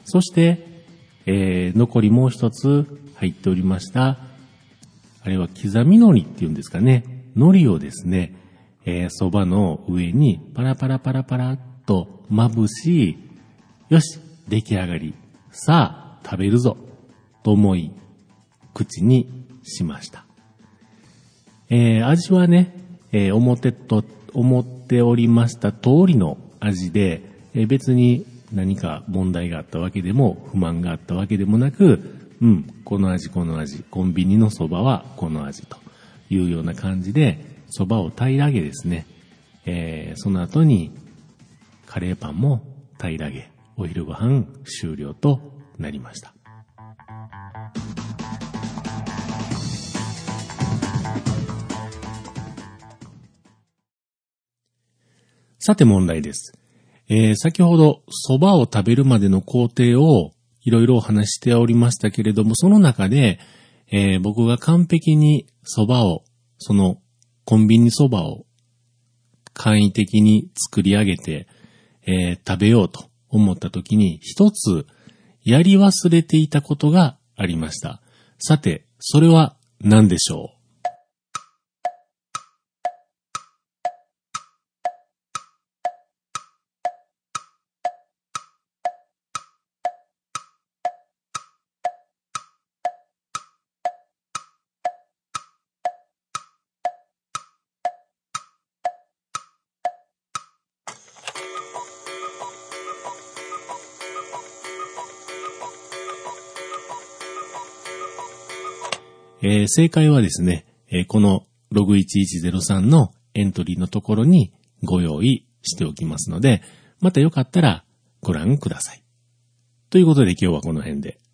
そして、残りもう一つ入っておりました。あれは刻み海苔っていうんですかね。海苔をですね、蕎麦の上にパラパラパラパラっとまぶし、よし、出来上がり。さあ、食べるぞ。と思い、口にしました。味はね、思っておりました通りの味で、別に何か問題があったわけでも、不満があったわけでもなく、この味、コンビニの蕎麦はこの味というような感じで、蕎麦を平らげですね、その後にカレーパンも平らげ、お昼ご飯終了となりました。さて問題です。先ほど蕎麦を食べるまでの工程をいろいろお話しておりましたけれども、その中で、僕が完璧に蕎麦を、そのコンビニ蕎麦を簡易的に作り上げて、食べようと思った時に一つやり忘れていたことがありました。さて、それは何でしょう？正解はですね、このログ1103のエントリーのところにご用意しておきますので、またよかったらご覧ください。ということで今日はこの辺で